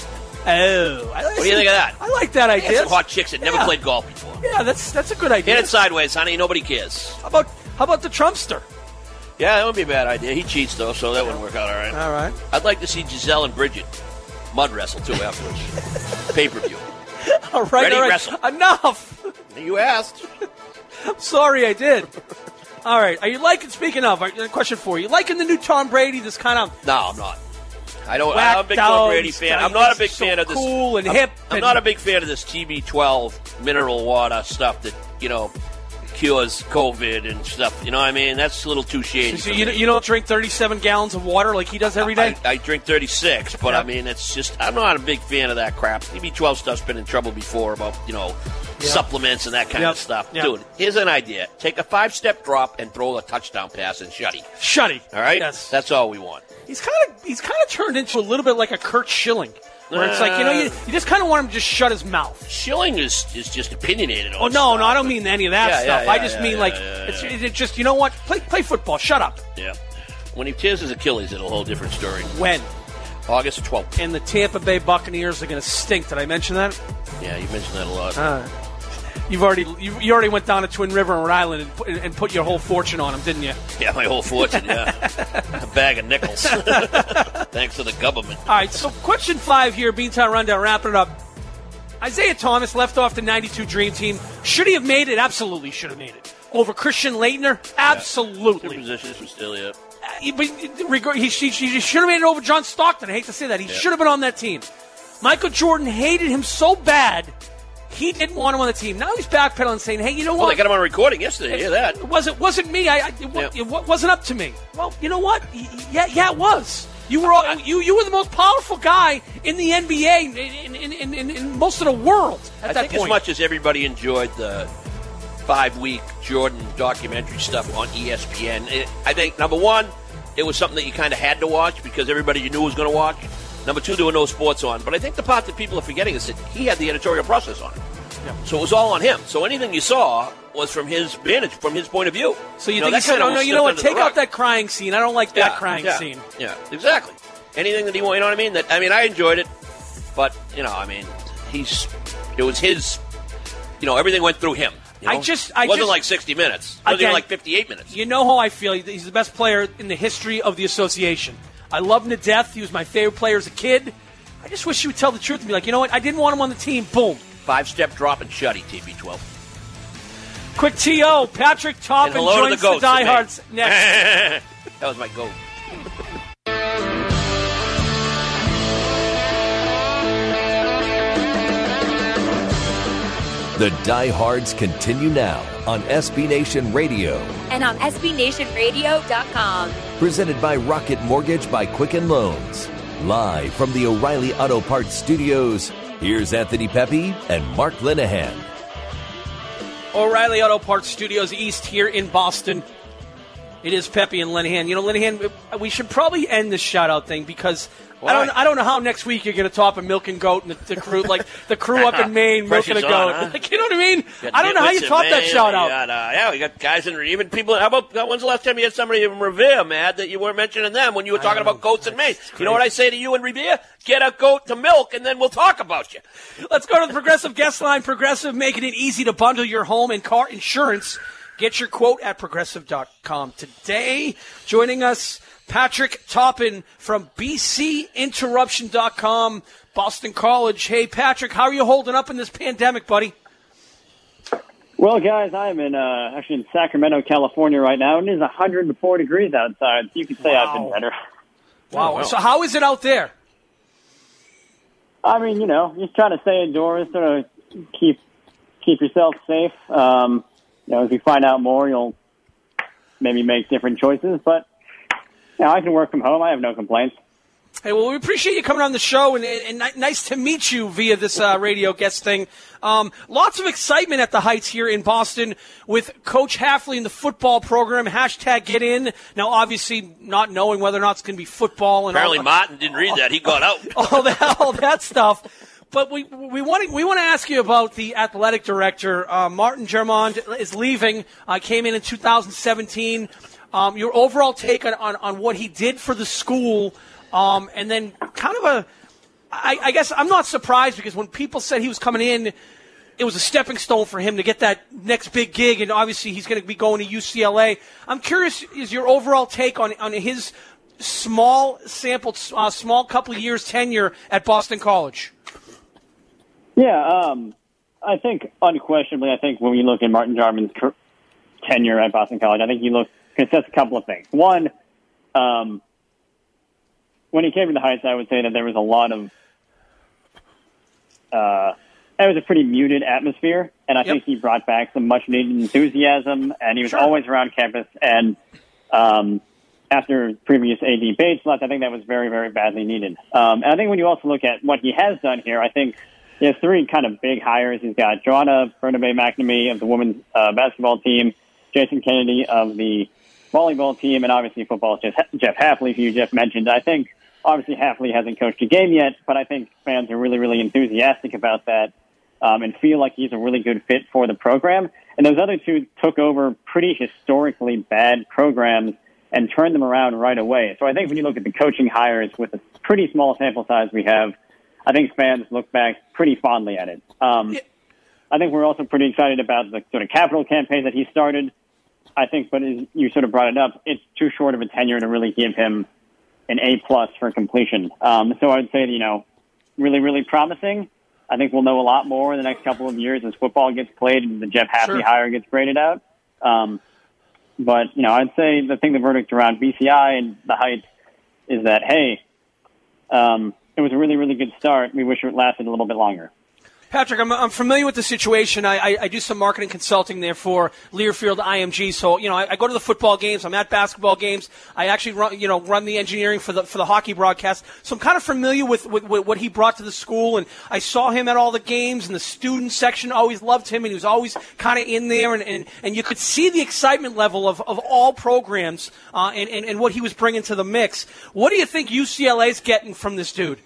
Speaker 6: Oh, I like
Speaker 7: What do you think of that?
Speaker 6: I like that
Speaker 7: They
Speaker 6: idea.
Speaker 7: had some hot chicks that never
Speaker 6: Yeah.
Speaker 7: played golf before.
Speaker 6: Yeah, that's that's a good idea.
Speaker 7: Hit it sideways, honey. Nobody cares.
Speaker 6: How about how about the Trumpster?
Speaker 7: Yeah, that would be a bad idea. He cheats, though, so that wouldn't work out all right.
Speaker 6: All right.
Speaker 7: I'd like to see Giselle and Bridget mud wrestle, too, afterwards. Pay-per-view.
Speaker 6: All right,
Speaker 7: Ready,
Speaker 6: all right.
Speaker 7: wrestle.
Speaker 6: Enough.
Speaker 7: You asked.
Speaker 6: I'm sorry, I did. All right. Are you liking? Speaking of, uh, question for you. You liking the new Tom Brady? This kind of
Speaker 7: No, I'm not. I don't.
Speaker 6: Whacked
Speaker 7: I'm a big Tom
Speaker 6: out,
Speaker 7: Brady fan. I'm not a big
Speaker 6: so
Speaker 7: fan of this.
Speaker 6: cool and
Speaker 7: I'm,
Speaker 6: hip
Speaker 7: I'm
Speaker 6: and-
Speaker 7: not a big fan of this T B twelve mineral water stuff that you know cures COVID and stuff. You know what I mean? That's a little too shady.
Speaker 6: So
Speaker 7: for
Speaker 6: you,
Speaker 7: me.
Speaker 6: you don't drink thirty-seven gallons of water like he does every day?
Speaker 7: I, I drink thirty-six, but
Speaker 6: Yeah.
Speaker 7: I mean, it's just I'm not a big fan of that crap. T B twelve stuff's been in trouble before about you know
Speaker 6: Yeah.
Speaker 7: supplements and that kind
Speaker 6: Yep.
Speaker 7: of stuff.
Speaker 6: Yep.
Speaker 7: Dude, here's an idea: take a five-step drop and throw a touchdown pass and shutty.
Speaker 6: Shutty.
Speaker 7: All right,
Speaker 6: Yes.
Speaker 7: that's all we want.
Speaker 6: He's kind of he's kind of turned into a little bit like a Kurt Schilling, where it's like you know you, you just kind of want him to just shut his mouth.
Speaker 7: Shilling is is just opinionated. On
Speaker 6: Oh no,
Speaker 7: stuff,
Speaker 6: no, I don't
Speaker 7: but-
Speaker 6: mean any of that
Speaker 7: Yeah,
Speaker 6: stuff.
Speaker 7: yeah,
Speaker 6: I
Speaker 7: yeah,
Speaker 6: just
Speaker 7: yeah,
Speaker 6: mean
Speaker 7: yeah,
Speaker 6: like
Speaker 7: yeah,
Speaker 6: it's,
Speaker 7: yeah.
Speaker 6: it's just you know what? Play play football. Shut up.
Speaker 7: Yeah. When he tears his Achilles, it'll a whole different story.
Speaker 6: When?
Speaker 7: August twelfth.
Speaker 6: And the Tampa Bay Buccaneers are going to stink. Did I mention that?
Speaker 7: Yeah, you mentioned that a lot.
Speaker 6: Uh, you've already you, you already went down to Twin River in Rhode Island and put, and put your whole fortune on them, didn't you?
Speaker 7: Yeah, my whole fortune, yeah. A bag of nickels. Thanks to the government.
Speaker 6: All right, so question five here, Beantown Rundown, wrapping it up. Isaiah Thomas left off the ninety-two Dream Team. Should he have made it? Absolutely should have made it. Over Christian Leitner?
Speaker 7: Two
Speaker 6: Absolutely.
Speaker 7: positions were still, yeah.
Speaker 6: Uh, but regard- he, he, he should have made it over John Stockton. I hate to say that. He
Speaker 7: Yeah.
Speaker 6: should have been on that team. Michael Jordan hated him so bad, he didn't want him on the team. Now he's backpedaling saying, hey, you know
Speaker 7: Well,
Speaker 6: what?
Speaker 7: they got him on recording yesterday. Hear that?
Speaker 6: It wasn't wasn't me. I, I it, wa-
Speaker 7: Yeah.
Speaker 6: it wa- wasn't up to me. Well, you know what? Y- y- Yeah, yeah, it was. You were all, you you were the most powerful guy in the N B A in, in, in, in, in most of the world at
Speaker 7: I
Speaker 6: that
Speaker 7: think
Speaker 6: point.
Speaker 7: as much as everybody enjoyed the five-week Jordan documentary stuff on E S P N, it, I think, number one, it was something that you kind of had to watch because everybody you knew was going to watch. Number two, there were no sports on. But I think the part that people are forgetting is that he had the editorial process on it.
Speaker 6: Yeah.
Speaker 7: So it was all on him. So anything you saw was from his vantage, from his point of view.
Speaker 6: So you
Speaker 7: know,
Speaker 6: think
Speaker 7: that
Speaker 6: he said,
Speaker 7: kinda
Speaker 6: "Oh no,
Speaker 7: was
Speaker 6: you know what?
Speaker 7: slipped
Speaker 6: Take
Speaker 7: under the
Speaker 6: out
Speaker 7: rug.
Speaker 6: that crying scene. I don't like that
Speaker 7: Yeah,
Speaker 6: crying
Speaker 7: yeah,
Speaker 6: scene."
Speaker 7: Yeah, exactly. Anything that he wanted, you know what I mean? That I mean, I enjoyed it, but you know, I mean, he's it was his. You know, everything went through him. You know?
Speaker 6: I just- I
Speaker 7: it wasn't
Speaker 6: just-
Speaker 7: like sixty minutes. It wasn't
Speaker 6: Again,
Speaker 7: even like fifty-eight minutes.
Speaker 6: You know how I feel. He's the best player in the history of the association. I love him to death. He was my favorite player as a kid. I just wish you would tell the truth and be like, you know what? I didn't want him on the team. Boom.
Speaker 7: Five step drop and shutty, T B twelve.
Speaker 6: Quick T O, Patrick Toppin joins the, the diehards next.
Speaker 7: That was my goat.
Speaker 1: The Diehards continue now on S B Nation Radio.
Speaker 5: And on S B Nation Radio dot com.
Speaker 1: Presented by Rocket Mortgage by Quicken Loans. Live from the O'Reilly Auto Parts Studios, here's Anthony Pepe and Mark Linehan.
Speaker 6: O'Reilly Auto Parts Studios East here in Boston. It is Pepe and Linehan. You know, Linehan, we should probably end this shout-out thing because Why? I don't I don't know how next week you're going to top a milk and goat and the, the crew, like the crew up in Maine milking a goat. On, huh? Like, you know what I mean? I don't know how you top that shout-out.
Speaker 7: Got, uh, yeah, we got guys in even people. How about when's the last time you had somebody in Revere, mad that you weren't mentioning them when you were talking about goats in Maine? You know what I say to you in Revere? Get a goat to milk, and then we'll talk about you.
Speaker 6: Let's go to the Progressive guest line. Progressive, making it easy to bundle your home and car insurance. Get your quote at Progressive dot com today. Joining us, Patrick Toppin from B C Interruption dot com, Boston College. Hey, Patrick, how are you holding up in this pandemic, buddy?
Speaker 10: Well, guys, I'm in uh, actually in Sacramento, California right now, and it is one hundred four degrees outside, so you could say wow. I've been better.
Speaker 6: Wow. Oh, wow. So how is it out there?
Speaker 10: I mean, you know, just trying to stay indoors, sort of keep keep yourself safe. Um You know, as we find out more, you'll maybe make different choices. But, you know, I can work from home. I have no complaints.
Speaker 6: Hey, well, we appreciate you coming on the show, and, and, and nice to meet you via this uh, radio guest thing. Um, lots of excitement at the Heights here in Boston with Coach Hafley in the football program. Hashtag get in. Now, obviously, not knowing whether or not it's going to be football. And
Speaker 7: Apparently,
Speaker 6: all,
Speaker 7: Martin didn't read that. He got out.
Speaker 6: all that, all that stuff. But we we want to we want to ask you about the athletic director. Uh, Martin Germond is leaving. Uh, came in in two thousand seventeen. Um, your overall take on, on, on what he did for the school, um, and then kind of a. I, I guess I'm not surprised because when people said he was coming in, it was a stepping stone for him to get that next big gig, and obviously he's going to be going to U C L A. I'm curious, is your overall take on on his small sample, uh, small couple of years tenure at Boston College?
Speaker 10: Yeah, um, I think unquestionably, I think when we look at Martin Jarman's tenure at Boston College, I think you look, because that's a couple of things. One, um, when he came to the Heights, I would say that there was a lot of, uh, it was a pretty muted atmosphere, and I yep. think he brought back some much-needed enthusiasm, and he was sure. always around campus, and um, after previous A D Bates left, I think that was very, very badly needed. Um, and I think when you also look at what he has done here, I think he has three kind of big hires. He's got Joanna Bernabe-McNamee of the women's uh, basketball team, Jason Kennedy of the volleyball team, and obviously football, Jeff, Jeff Hafley, who you just mentioned. I think, obviously, Hafley hasn't coached a game yet, but I think fans are really, really enthusiastic about that um, and feel like he's a really good fit for the program. And those other two took over pretty historically bad programs and turned them around right away. So I think when you look at the coaching hires with a pretty small sample size we have, I think fans look back pretty fondly at it. Um, yeah. I think we're also pretty excited about the sort of capital campaign that he started. I think, but as you sort of brought it up, it's too short of a tenure to really give him an A-plus for completion. Um, so I would say, you know, really, really promising. I think we'll know a lot more in the next couple of years as football gets played and the Jeff Hafley sure. hire gets graded out. Um, but, you know, I'd say the thing, the verdict around B C I and the Heights is that, hey, um, it was a really, really good start. We wish it lasted a little bit longer.
Speaker 6: Patrick, I'm, I'm familiar with the situation. I, I, I do some marketing consulting there for Learfield I M G. So, you know, I, I go to the football games. I'm at basketball games. I actually run, you know, run the engineering for the for the hockey broadcast. So I'm kind of familiar with, with, with what he brought to the school. And I saw him at all the games, and the student section always loved him, and he was always kind of in there. And, and, and you could see the excitement level of, of all programs uh, and, and, and what he was bringing to the mix. What do you think U C L A's getting from this dude?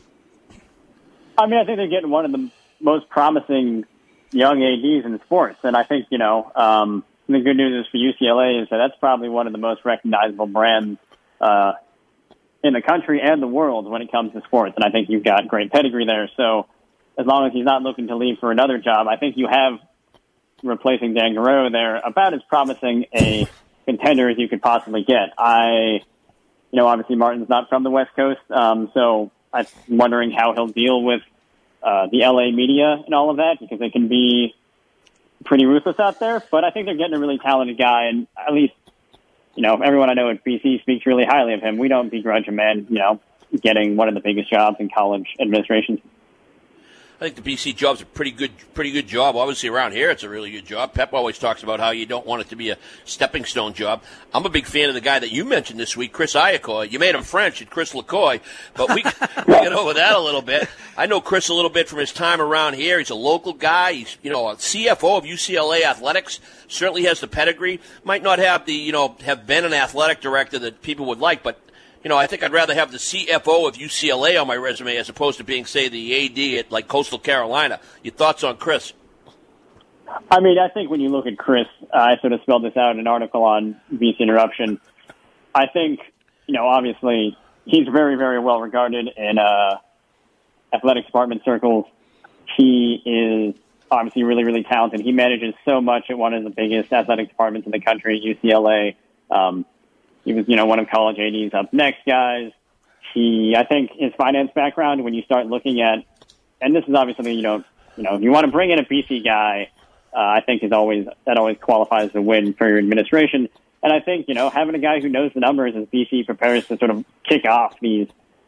Speaker 10: I mean, I think they're getting one of the most promising young A Ds in sports. And I think, you know, um, the good news is for U C L A is that that's probably one of the most recognizable brands uh, in the country and the world when it comes to sports. And I think you've got great pedigree there. So as long as he's not looking to leave for another job, I think you have replacing Dan Garreau there about as promising a contender as you could possibly get. I, you know, obviously Martin's not from the West Coast, um, so I'm wondering how he'll deal with Uh, the L A media and all of that, because it can be pretty ruthless out there. But I think they're getting a really talented guy, and at least, you know, everyone I know at B C speaks really highly of him. We don't begrudge a man, you know, getting one of the biggest jobs in college administration.
Speaker 7: I think the B C job's a pretty good, pretty good job. Obviously, around here, it's a really good job. Pep always talks about how you don't want it to be a stepping stone job. I'm a big fan of the guy that you mentioned this week, Chris Iacocca. You made him French at Chris LaCoy, but we we get over that a little bit. I know Chris a little bit from his time around here. He's a local guy. He's, you know, a C F O of U C L A Athletics. Certainly has the pedigree. Might not have the, you know, have been an athletic director that people would like, but you know, I think I'd rather have the C F O of U C L A on my resume as opposed to being, say, the A D at, like, Coastal Carolina. Your thoughts on Chris?
Speaker 10: I mean, I think when you look at Chris, uh, I sort of spelled this out in an article on B C Interruption. I think, you know, obviously he's very, very well regarded in uh, athletic department circles. He is obviously really, really talented. He manages so much at one of the biggest athletic departments in the country at U C L A. Um He was, you know, one of college A D's up next guys. He, I think his finance background, when you start looking at, and this is obviously, you know, you know, if you want to bring in a B C guy, uh, I think is always, that always qualifies a win for your administration. And I think, you know, having a guy who knows the numbers as B C prepares to sort of kick off these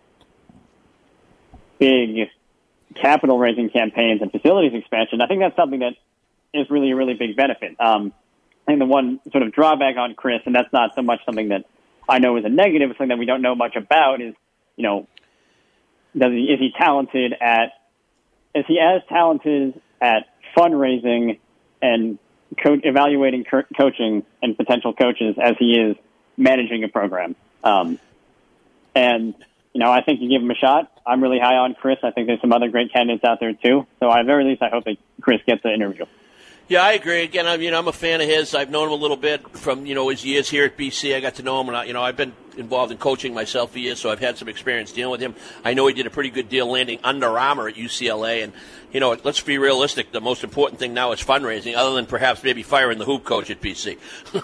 Speaker 10: big capital raising campaigns and facilities expansion, I think that's something that is really a really big benefit. Um, I think the one sort of drawback on Chris, and that's not so much something that I know is a negative, something that we don't know much about, is, you know, does he, is he talented at, is he as talented at fundraising and co- evaluating co- coaching and potential coaches as he is managing a program? Um, and, you know, I think you give him a shot. I'm really high on Chris. I think there's some other great candidates out there, too. So at the very least, I hope that Chris gets the interview.
Speaker 7: Yeah, I agree. Again, I mean, I'm a fan of his. I've known him a little bit from, you know, his years here at B C. I got to know him, and I, you know, I've been involved in coaching myself for years, so I've had some experience dealing with him. I know he did a pretty good deal landing Under Armour at U C L A, and, you know, let's be realistic. The most important thing now is fundraising, other than perhaps maybe firing the hoop coach at B C.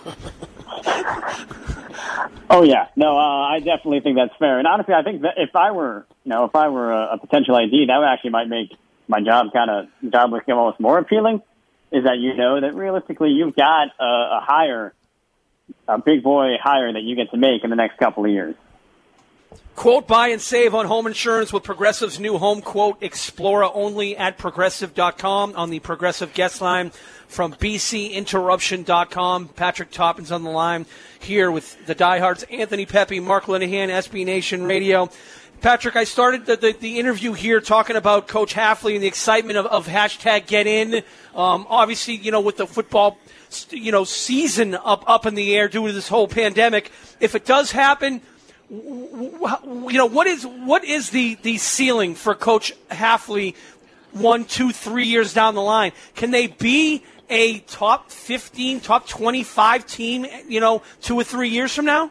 Speaker 10: Oh yeah, no, uh, I definitely think that's fair. And honestly, I think that if I were, you know, if I were a, a potential A D, that actually might make my job kind of job looking almost more appealing. Is that you know that realistically you've got a, a hire, a big boy hire that you get to make in the next couple of years.
Speaker 6: Quote, buy and save on home insurance with Progressive's new home quote Explorer only at progressive dot com on the Progressive guest line from B C interruption dot com. Patrick Toppin's on the line here with the diehards Anthony Pepe, Mark Linehan, S B Nation Radio. Patrick, I started the, the, the interview here talking about Coach Hafley and the excitement of, of hashtag get in. Um, obviously, you know, with the football, you know, season up, up in the air due to this whole pandemic, if it does happen, you know, what is what is the, the ceiling for Coach Hafley one, two, three years down the line? Can they be a top fifteen, top twenty-five team, you know, two or three years from now?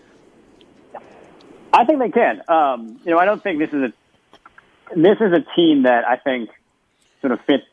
Speaker 10: I think they can. Um, you know, I don't think this is a this is a team that I think sort of fits.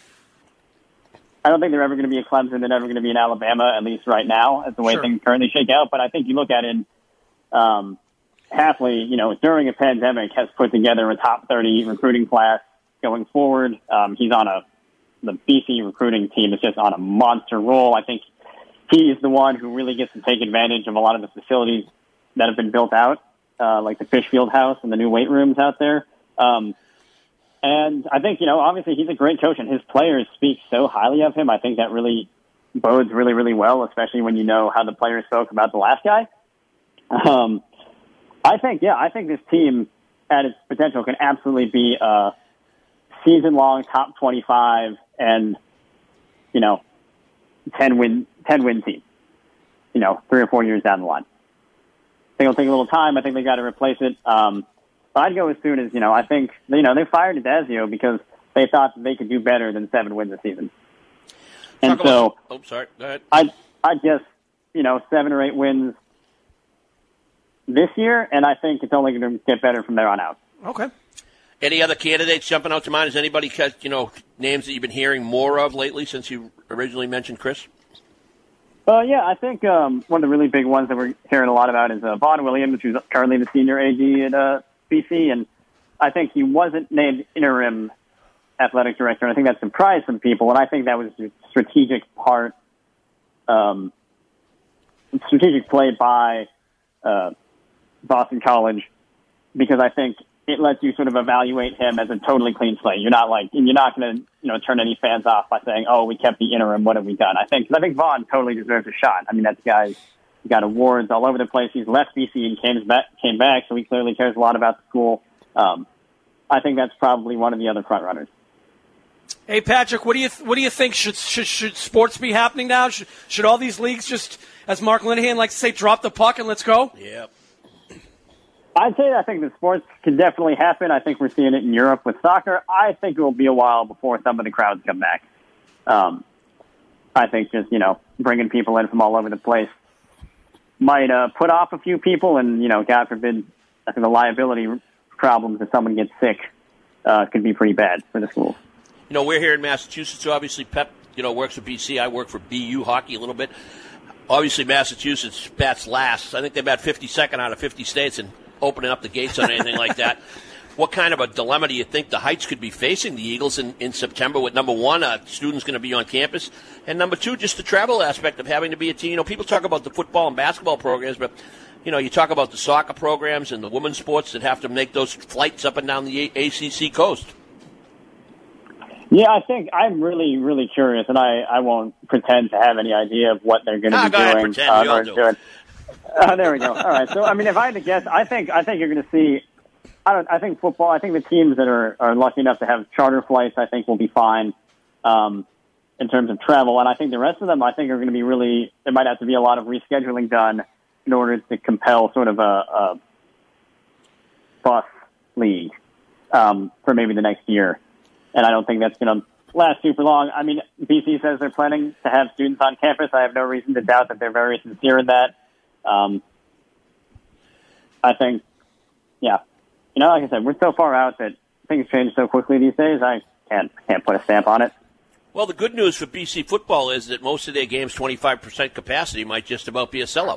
Speaker 10: I don't think they're ever going to be a Clemson. They're never going to be an Alabama, at least right now, as the way
Speaker 6: Sure.
Speaker 10: things currently shake out. But I think you look at it, um, Hafley, you know, during a pandemic, has put together a top thirty recruiting class going forward. Um, he's on a the B C recruiting team is just on a monster roll. I think he is the one who really gets to take advantage of a lot of the facilities that have been built out. Uh, like the Fishfield House and the new weight rooms out there. Um, and I think, you know, obviously he's a great coach and his players speak so highly of him. I think that really bodes really, really well, especially when you know how the players spoke about the last guy. Um, I think, yeah, I think this team at its potential can absolutely be a season-long top twenty-five and, you know, ten win, ten win team, you know, three or four years down the line. I think it'll take a little time. I think they got to replace it. Um, but I'd go as soon as, you know, I think, you know, they fired Adazio because they thought that they could do better than seven wins a season. And
Speaker 7: Talk
Speaker 10: so,
Speaker 7: about, oh, sorry, go ahead.
Speaker 10: I I guess, you know, seven or eight wins this year, and I think it's only going to get better from there on out.
Speaker 6: Okay.
Speaker 7: Any other candidates jumping out to mind? Has anybody, you know, names that you've been hearing more of lately since you originally mentioned Chris?
Speaker 10: Uh, yeah, I think um, one of the really big ones that we're hearing a lot about is uh, Vaughn Williams, who's currently the senior A D at uh, B C, and I think he wasn't named interim athletic director, and I think that surprised some people, and I think that was strategic part, um, strategic play by uh, Boston College, because I think it lets you sort of evaluate him as a totally clean slate. You're not like, and you're not going to, you know, turn any fans off by saying, "Oh, we kept the interim. What have we done?" I think, cause I think Vaughn totally deserves a shot. I mean, that guy's got awards all over the place. He's left B C and came back, came back, so he clearly cares a lot about the school. Um, I think that's probably one of the other front runners.
Speaker 6: Hey, Patrick, what do you th- what do you think? Should, should should sports be happening now? Should, should all these leagues just, as Mark Linehan likes to say, drop the puck and let's go?
Speaker 7: Yeah.
Speaker 10: I'd say I think the sports can definitely happen. I think we're seeing it in Europe with soccer. I think it will be a while before some of the crowds come back. Um, I think just, you know, bringing people in from all over the place might uh, put off a few people, and, you know, God forbid, I think the liability problems if someone gets sick uh, could be pretty bad for the schools.
Speaker 7: You know, we're here in Massachusetts. Obviously, Pep, you know, works for B C. I work for B U hockey a little bit. Obviously, Massachusetts bats last. I think they bat fifty-second out of fifty states and opening up the gates on anything like that. What kind of a dilemma do you think the Heights could be facing the Eagles in, in September with, number one, uh, students going to be on campus, and number two, just the travel aspect of having to be a team. You know, people talk about the football and basketball programs, but, you know, you talk about the soccer programs and the women's sports that have to make those flights up and down the A C C coast.
Speaker 10: Yeah, I think I'm really, really curious, and I, I won't pretend to have any idea of what they're going to
Speaker 7: ah,
Speaker 10: be
Speaker 7: go
Speaker 10: doing.
Speaker 7: Ahead, pretend.
Speaker 10: Uh,
Speaker 7: we all do.
Speaker 10: doing. Uh, there we go. All right. So, I mean, if I had to guess, I think I think you're going to see. I don't. I think football. I think the teams that are, are lucky enough to have charter flights, I think, will be fine um, in terms of travel. And I think the rest of them, I think, are going to be really. There might have to be a lot of rescheduling done in order to compel sort of a, a bus league um, for maybe the next year. And I don't think that's going to last super long. I mean, B C says they're planning to have students on campus. I have no reason to doubt that they're very sincere in that. Um, I think, yeah. You know, like I said, we're so far out that things change so quickly these days, I can't can't put a stamp on it.
Speaker 7: Well, the good news for B C football is that most of their games, twenty-five percent capacity, might just about be a sellout.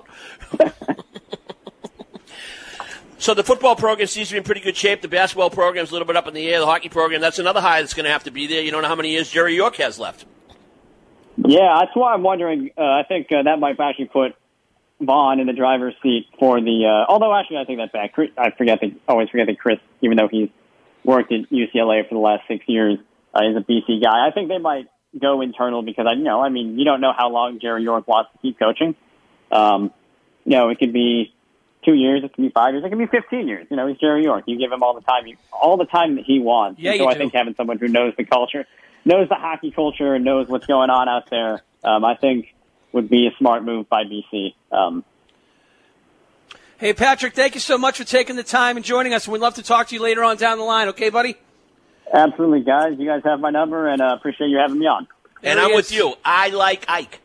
Speaker 7: So the football program seems to be in pretty good shape. The basketball program's a little bit up in the air. The hockey program, that's another high that's going to have to be there. You don't know how many years Jerry York has left.
Speaker 10: Yeah, that's why I'm wondering. Uh, I think uh, that might actually put Vaughn in the driver's seat for the. Uh, although actually, I think that's back. I forget. The, always forget that Chris, even though he's worked at U C L A for the last six years, uh, is a B C guy. I think they might go internal because I you know. I mean, you don't know how long Jerry York wants to keep coaching. Um, you know, it could be two years, it can be five years, it can be fifteen years. You know, he's Jerry York. You give him all the time, you, all the time that he wants.
Speaker 6: Yeah,
Speaker 10: and so
Speaker 6: you
Speaker 10: I
Speaker 6: do.
Speaker 10: think having someone who knows the culture, knows the hockey culture, and knows what's going on out there, um, I think would be a smart move by B C. Um,
Speaker 6: Hey, Patrick, thank you so much for taking the time and joining us. We'd love to talk to you later on down the line. Okay, buddy?
Speaker 10: absolutely, guys. You guys have my number, and uh, appreciate you having me on.
Speaker 7: And
Speaker 6: There
Speaker 7: I'm
Speaker 6: he
Speaker 7: with
Speaker 6: is.
Speaker 7: you. I like Ike.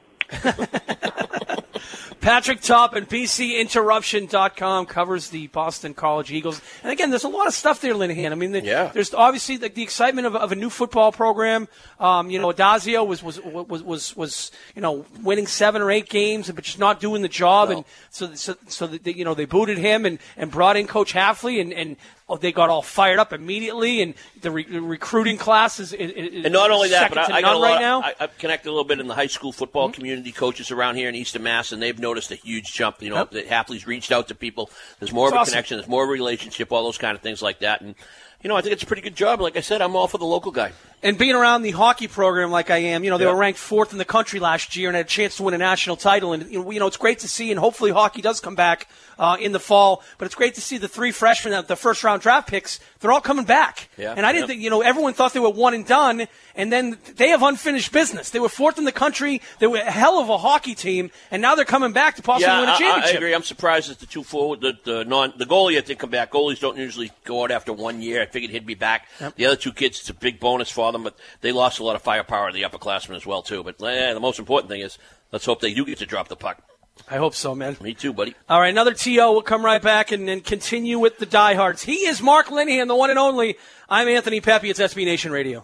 Speaker 6: Patrick Top and B C Interruption dot com covers the Boston College Eagles. And again, there's a lot of stuff there, Linehan. I mean, the,
Speaker 7: Yeah.
Speaker 6: there's obviously the, the excitement of, of a new football program. Um, you know, Adazio was, was was was was you know winning seven or eight games, but just not doing the job.
Speaker 7: No.
Speaker 6: And so so so that they, you know they booted him and, and brought in Coach Hafley, and and oh, they got all fired up immediately. And the, re, the recruiting class is, is, is
Speaker 7: And not only that,
Speaker 6: second
Speaker 7: but
Speaker 6: to
Speaker 7: I, I got a
Speaker 6: none
Speaker 7: lot.
Speaker 6: right now.
Speaker 7: I, I've connected a little bit in the high school football mm-hmm. community, coaches around here in Eastern Mass, and they've noticed a huge jump. You know,
Speaker 6: Yep.
Speaker 7: that Hafley's reached out to people. There's more
Speaker 6: It's
Speaker 7: of a
Speaker 6: awesome.
Speaker 7: connection. There's more relationship. All those kind of things like that. And you know, I think it's a pretty good job. Like I said, I'm all for the local guy.
Speaker 6: And being around the hockey program like I am, you know, they
Speaker 7: Yeah.
Speaker 6: were ranked fourth in the country last year and had a chance to win a national title. And, you know, you know it's great to see, and hopefully hockey does come back uh, in the fall. But it's great to see the three freshmen, the first-round draft picks, they're all coming back.
Speaker 7: Yeah.
Speaker 6: And I didn't
Speaker 7: Yep.
Speaker 6: think, you know, everyone thought they were one and done, and then they have unfinished business. They were fourth in the country. They were a hell of a hockey team, and now they're coming back to possibly
Speaker 7: Yeah,
Speaker 6: win a
Speaker 7: I, I
Speaker 6: championship.
Speaker 7: agree. I'm surprised that the two forward, the, the non, the goalie didn't come back. Goalies don't usually go out after one year. I figured he'd be back.
Speaker 6: Yep.
Speaker 7: The other two kids, it's a big bonus for them, but they lost a lot of firepower to the upperclassmen as well too. But eh, the most important thing is let's hope they do get to drop the puck.
Speaker 6: I hope so, man.
Speaker 7: Me too, buddy.
Speaker 6: All right, another T O. We'll come right back and, and continue with the diehards. He is Mark Linehan, the one and only. I'm Anthony Pepe. It's S B Nation Radio.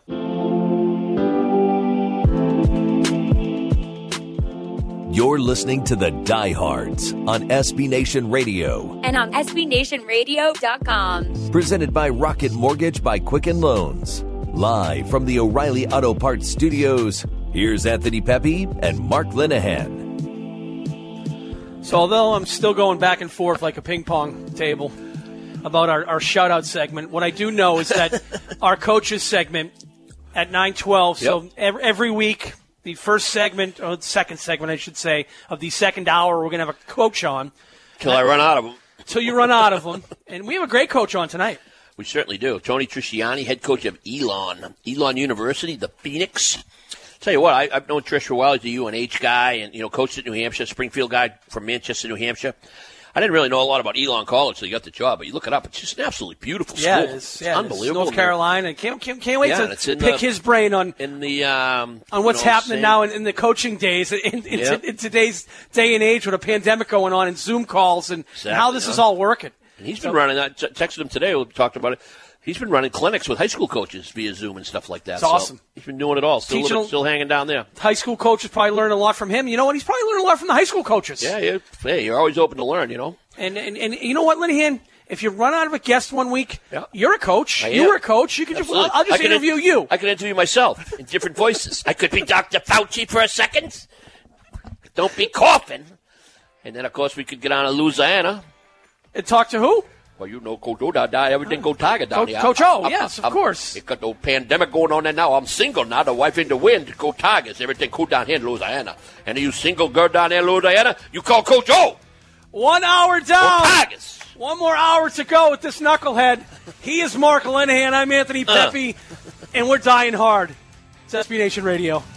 Speaker 1: You're listening to the Diehards on S B Nation Radio.
Speaker 5: And on S B Nation Radio dot com.
Speaker 1: Presented by Rocket Mortgage by Quicken Loans. Live from the O'Reilly Auto Parts Studios, Here's Anthony Pepe and Mark Linehan.
Speaker 6: So although I'm still going back and forth like a ping pong table about our, our shout-out segment, what I do know is that our coaches segment at nine twelve, yep. so every, every week, the first segment, or the second segment, I should say, of the second hour, we're going to have a coach on.
Speaker 7: Till I run out of them.
Speaker 6: Till you run out of them. And we have a great coach on tonight.
Speaker 7: We certainly do. Tony Trisciani, head coach of Elon. Elon University, the Phoenix. Tell you what, I, I've known Trish for a while. He's a U N H guy and, you know, coached at New Hampshire, Springfield guy from Manchester, New Hampshire. I didn't really know a lot about Elon College until you got the job, but you look it up. It's just an absolutely beautiful
Speaker 6: yeah,
Speaker 7: school.
Speaker 6: It is.
Speaker 7: It's
Speaker 6: yeah,
Speaker 7: unbelievable.
Speaker 6: North Carolina. Can't, can't, can't wait
Speaker 7: yeah,
Speaker 6: to pick
Speaker 7: the,
Speaker 6: his brain on
Speaker 7: in the um,
Speaker 6: on what's
Speaker 7: you know,
Speaker 6: happening
Speaker 7: same.
Speaker 6: now in, in the coaching days, in, in,
Speaker 7: yeah.
Speaker 6: in, in today's day and age with a pandemic going on and Zoom calls and,
Speaker 7: exactly,
Speaker 6: and how this
Speaker 7: yeah.
Speaker 6: is all working.
Speaker 7: And he's
Speaker 6: so,
Speaker 7: been running that. T- texted him today. We talked about it. He's been running clinics with high school coaches via Zoom and stuff like that.
Speaker 6: It's
Speaker 7: so
Speaker 6: awesome.
Speaker 7: He's been doing it all. Still,
Speaker 6: Teaching,
Speaker 7: still hanging down there.
Speaker 6: High school coaches probably learn a lot from him. You know what? He's probably learning a lot from the high school coaches.
Speaker 7: Yeah, yeah. Hey, you're always open to learn, you know.
Speaker 6: And and, and you know what, Linehan? If you run out of a guest one week,
Speaker 7: yeah.
Speaker 6: you're a coach.
Speaker 7: I
Speaker 6: You
Speaker 7: am.
Speaker 6: were a coach. You can just, I'll, I'll just interview
Speaker 7: in,
Speaker 6: you.
Speaker 7: I can interview myself in different voices. I could be Doctor Fauci for a second. Don't be coughing. And then, of course, we could get on to Louisiana.
Speaker 6: And talk to who?
Speaker 7: Well, you know, Coach O, everything go Tiger down
Speaker 6: Coach,
Speaker 7: here.
Speaker 6: Coach O,
Speaker 7: I'm,
Speaker 6: yes,
Speaker 7: I'm,
Speaker 6: of course.
Speaker 7: It got no pandemic going on there now. I'm single now. The wife in the wind. Go Tigers. Everything cool down here in Louisiana. And you single girl down there in Louisiana, you call Coach O.
Speaker 6: One hour down.
Speaker 7: Go Tigers.
Speaker 6: One more hour to go with this knucklehead. He is Mark Linehan. I'm Anthony Pepe. Uh. And we're dying hard. It's S B Nation Radio.